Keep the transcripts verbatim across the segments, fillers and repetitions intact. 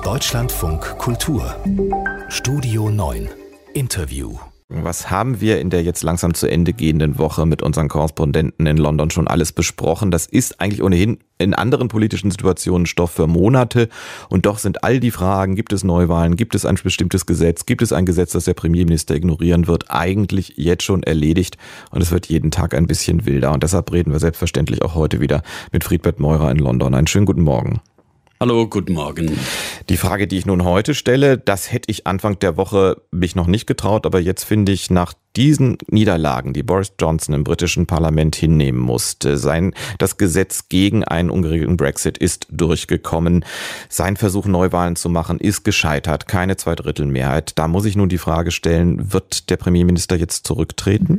Deutschlandfunk Kultur Studio neun Interview. Was haben wir in der jetzt langsam zu Ende gehenden Woche mit unseren Korrespondenten in London schon alles besprochen? Das ist eigentlich ohnehin in anderen politischen Situationen Stoff für Monate. Und doch sind all die Fragen, gibt es Neuwahlen, gibt es ein bestimmtes Gesetz, gibt es ein Gesetz, das der Premierminister ignorieren wird, eigentlich jetzt schon erledigt. Und es wird jeden Tag ein bisschen wilder. Und deshalb reden wir selbstverständlich auch heute wieder mit Friedbert Meurer in London. Einen schönen guten Morgen. Hallo, guten Morgen. Die Frage, die ich nun heute stelle, das hätte ich Anfang der Woche mich noch nicht getraut, aber jetzt finde ich, nach diesen Niederlagen, die Boris Johnson im britischen Parlament hinnehmen musste, sein, das Gesetz gegen einen ungeregelten Brexit ist durchgekommen, sein Versuch, Neuwahlen zu machen, ist gescheitert, keine Zweidrittelmehrheit. Da muss ich nun die Frage stellen, wird der Premierminister jetzt zurücktreten?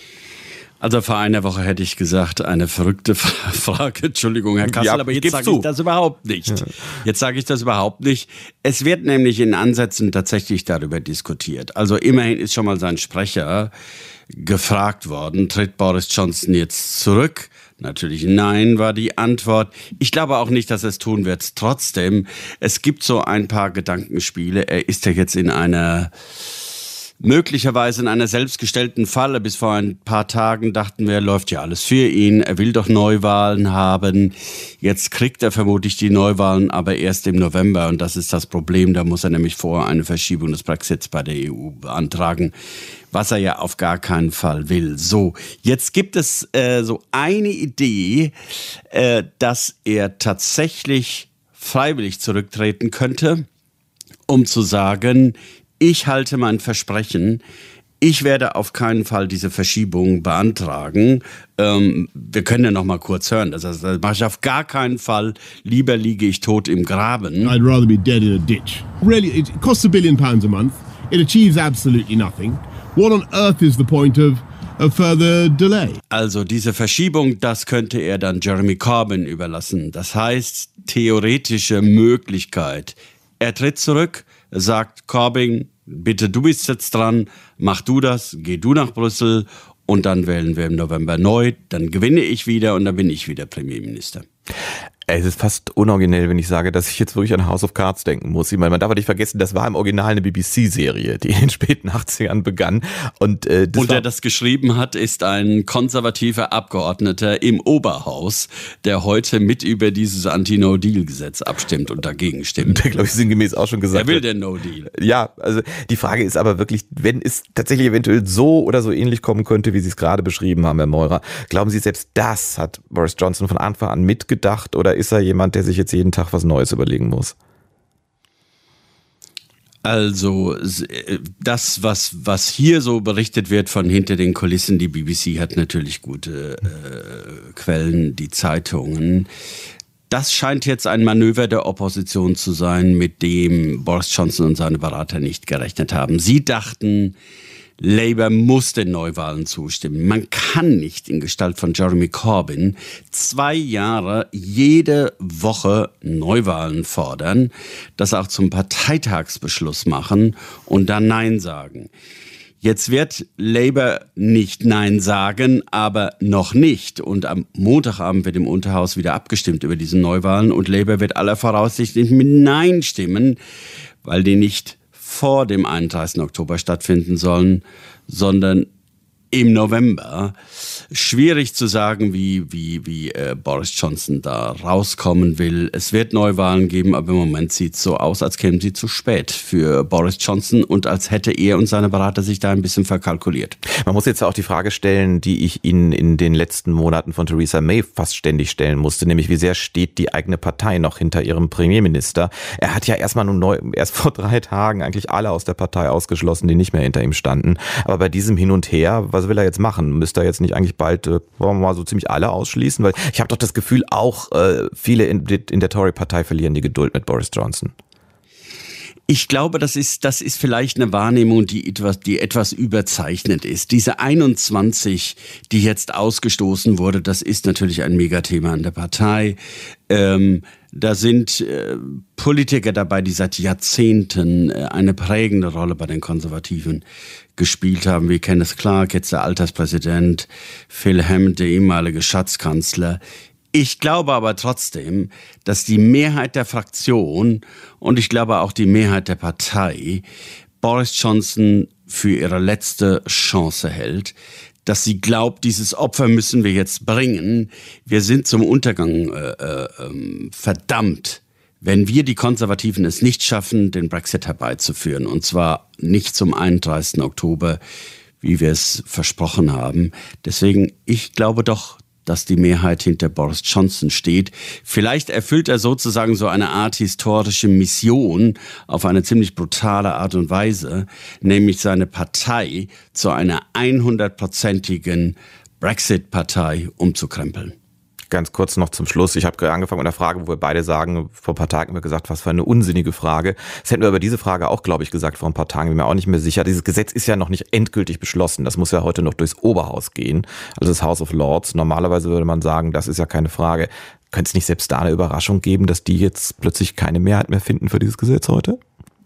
Also vor einer Woche hätte ich gesagt, eine verrückte Frage. Entschuldigung, Herr Kassel, ja, aber jetzt sage ich das überhaupt nicht. Ja. Jetzt sage ich das überhaupt nicht. Es wird nämlich in Ansätzen tatsächlich darüber diskutiert. Also immerhin ist schon mal sein Sprecher gefragt worden, tritt Boris Johnson jetzt zurück? Natürlich nein, war die Antwort. Ich glaube auch nicht, dass er es tun wird. Trotzdem, es gibt so ein paar Gedankenspiele. Er ist ja jetzt in einer... möglicherweise in einer selbstgestellten Falle. Bis vor ein paar Tagen dachten wir, läuft ja alles für ihn. Er will doch Neuwahlen haben. Jetzt kriegt er vermutlich die Neuwahlen, aber erst im November. Und das ist das Problem. Da muss er nämlich vorher eine Verschiebung des Brexits bei der E U beantragen, was er ja auf gar keinen Fall will. So, jetzt gibt es äh, so eine Idee, äh, dass er tatsächlich freiwillig zurücktreten könnte, um zu sagen, ich halte mein Versprechen, ich werde auf keinen Fall diese Verschiebung beantragen. Ähm, wir können ja noch mal kurz hören. Das, heißt, das mache ich auf gar keinen Fall. Lieber liege ich tot im Graben. I'd rather be dead in a ditch. Really, it costs a billion pounds a month. It achieves absolutely nothing. What on earth is the point of a further delay? Also diese Verschiebung, das könnte er dann Jeremy Corbyn überlassen. Das heißt, theoretische Möglichkeit. Er tritt zurück, sagt Corbyn, bitte, du bist jetzt dran, mach du das, geh du nach Brüssel und dann wählen wir im November neu, dann gewinne ich wieder und dann bin ich wieder Premierminister. Es ist fast unoriginell, wenn ich sage, dass ich jetzt wirklich an House of Cards denken muss. Ich meine, man darf nicht vergessen, das war im Original eine B B C-Serie, die in den späten achtzigern begann. Und, äh, das und der das geschrieben hat, ist ein konservativer Abgeordneter im Oberhaus, der heute mit über dieses Anti-No-Deal-Gesetz abstimmt und dagegen stimmt. Der, glaube ich, sinngemäß auch schon gesagt hat. Er will den No-Deal. Ja, also die Frage ist aber wirklich, wenn es tatsächlich eventuell so oder so ähnlich kommen könnte, wie Sie es gerade beschrieben haben, Herr Meurer, glauben Sie, selbst das hat Boris Johnson von Anfang an mitgedacht oder ist er jemand, der sich jetzt jeden Tag was Neues überlegen muss? Also das, was, was hier so berichtet wird von hinter den Kulissen, die B B C hat natürlich gute äh, Quellen, die Zeitungen. Das scheint jetzt ein Manöver der Opposition zu sein, mit dem Boris Johnson und seine Berater nicht gerechnet haben. Sie dachten, Labour muss den Neuwahlen zustimmen. Man kann nicht in Gestalt von Jeremy Corbyn zwei Jahre jede Woche Neuwahlen fordern, das auch zum Parteitagsbeschluss machen und dann Nein sagen. Jetzt wird Labour nicht Nein sagen, aber noch nicht. Und am Montagabend wird im Unterhaus wieder abgestimmt über diese Neuwahlen und Labour wird aller Voraussicht nicht mit Nein stimmen, weil die nicht vor dem einunddreißigsten Oktober stattfinden sollen, sondern im November. Schwierig zu sagen, wie, wie, wie äh, Boris Johnson da rauskommen will. Es wird Neuwahlen geben, aber im Moment sieht es so aus, als kämen sie zu spät für Boris Johnson und als hätte er und seine Berater sich da ein bisschen verkalkuliert. Man muss jetzt auch die Frage stellen, die ich Ihnen in den letzten Monaten von Theresa May fast ständig stellen musste, nämlich wie sehr steht die eigene Partei noch hinter ihrem Premierminister? Er hat ja erstmal nur neu, erst vor drei Tagen eigentlich alle aus der Partei ausgeschlossen, die nicht mehr hinter ihm standen. Aber bei diesem Hin und Her, was will er jetzt machen? Müsste er jetzt nicht eigentlich bald, äh, wollen wir mal so ziemlich alle ausschließen? Weil ich habe doch das Gefühl, auch äh, viele in, in der Tory-Partei verlieren die Geduld mit Boris Johnson. Ich glaube, das ist, das ist vielleicht eine Wahrnehmung, die etwas, die etwas überzeichnet ist. Diese einundzwanzig, die jetzt ausgestoßen wurde, das ist natürlich ein Megathema in der Partei. Ähm, da sind äh, Politiker dabei, die seit Jahrzehnten äh, eine prägende Rolle bei den Konservativen gespielt haben, wie Kenneth Clarke, jetzt der Alterspräsident, Phil Hammond, der ehemalige Schatzkanzler. Ich glaube aber trotzdem, dass die Mehrheit der Fraktion und ich glaube auch die Mehrheit der Partei Boris Johnson für ihre letzte Chance hält, dass sie glaubt, dieses Opfer müssen wir jetzt bringen. Wir sind zum Untergang äh, äh, verdammt, wenn wir die Konservativen es nicht schaffen, den Brexit herbeizuführen. Und zwar nicht zum einunddreißigsten Oktober, wie wir es versprochen haben. Deswegen, ich glaube doch, dass die Mehrheit hinter Boris Johnson steht. Vielleicht erfüllt er sozusagen so eine Art historische Mission auf eine ziemlich brutale Art und Weise, nämlich seine Partei zu einer hundertprozentigen Brexit-Partei umzukrempeln. Ganz kurz noch zum Schluss. Ich habe angefangen mit einer Frage, wo wir beide sagen, vor ein paar Tagen haben wir gesagt, was für eine unsinnige Frage. Das hätten wir über diese Frage auch, glaube ich, gesagt vor ein paar Tagen. Bin mir auch nicht mehr sicher. Dieses Gesetz ist ja noch nicht endgültig beschlossen. Das muss ja heute noch durchs Oberhaus gehen, also das House of Lords. Normalerweise würde man sagen, das ist ja keine Frage. Könnte es nicht selbst da eine Überraschung geben, dass die jetzt plötzlich keine Mehrheit mehr finden für dieses Gesetz heute?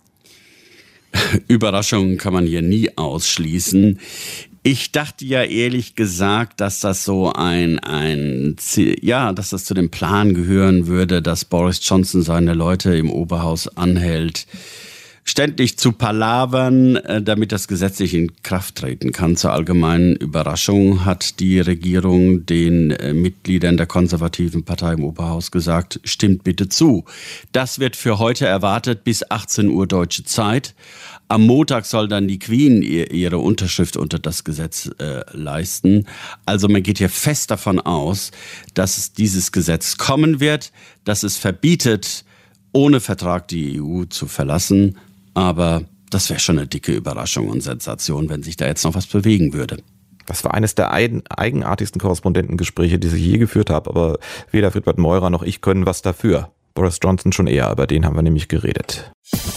Überraschungen kann man hier nie ausschließen. Ich dachte ja ehrlich gesagt, dass das so ein, ein, ja, dass das zu dem Plan gehören würde, dass Boris Johnson seine Leute im Oberhaus anhält, ständig zu palavern, damit das Gesetz nicht in Kraft treten kann. Zur allgemeinen Überraschung hat die Regierung den Mitgliedern der konservativen Partei im Oberhaus gesagt, stimmt bitte zu. Das wird für heute erwartet bis achtzehn Uhr deutsche Zeit. Am Montag soll dann die Queen ihre Unterschrift unter das Gesetz äh, leisten. Also man geht hier fest davon aus, dass es dieses Gesetz kommen wird, dass es verbietet, ohne Vertrag die E U zu verlassen. Aber das wäre schon eine dicke Überraschung und Sensation, wenn sich da jetzt noch was bewegen würde. Das war eines der eigenartigsten Korrespondentengespräche, die ich je geführt habe. Aber weder Friedbert Meurer noch ich können was dafür. Boris Johnson schon eher, über den haben wir nämlich geredet.